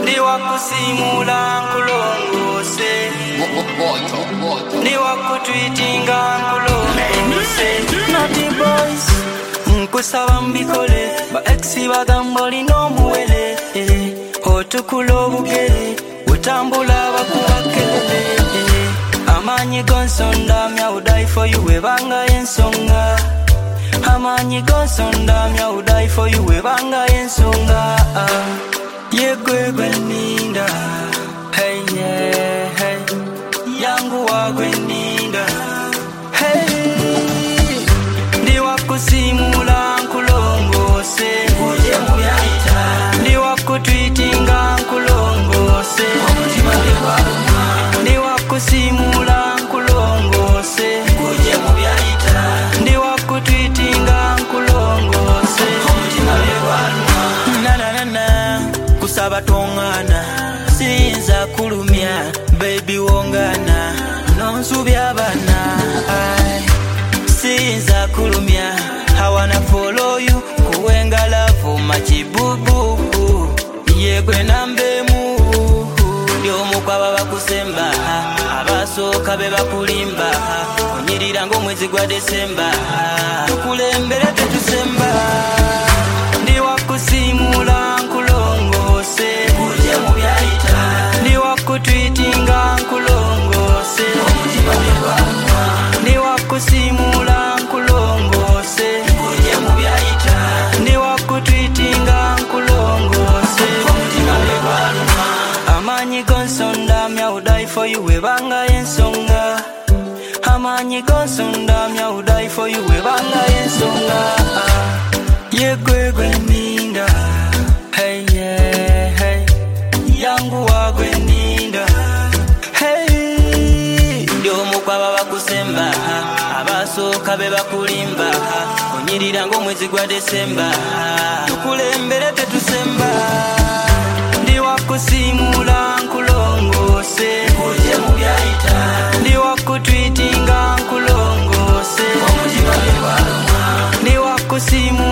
Niwakusimula nkulongose Niwakutweetinga nkulongose Naughty boys nkusaba mbikole ba exi bagamba olina omuwele otukula obugere utambula bakubakelele amanyi gonsondamya would die for you webanga ensonga amanyi gonsondamya would die for you webanga ensonga yegwe gweninda hey yeah hey yangu wagweninda hey ndiwakusimula nkulongose uje muyaita ndiwakutweetinga nkulongose ndiwakusimula nkulongose uje muyaita ndiwakutweetinga nkulongose na kusaba tongana sinza kulumya baby wongana nonsubya bana sinza kulumya I wanna follow you kuwenga love machibubu yegwe nambemu ndiomu kwaba bakusemba abasoka be bakulimba onyirira ng'omwezi gwa Desemba tukulembere tetusemba ndiwakusimula nkulongose uje mubyayita ndiwakutweetinga nkulongose ndiwakusimula nkulongose uje mubyayita ndiwakutweetinga nkulongose amanyi gonsondamya would die for you webanga ensonga amanyi gonsondamya would die for you webanga ensonga yegwe gweninda hey yeah hey yangu wagweninda hey ndiomu kwaba bakusemba abasoka be bakulimba onyirira ng'omwezi gwa Desemba tukulembere tetusemba ndiwakusimula nkulongose uje mubyayita ndiwakutweetinga nkulongose ndiwakusimula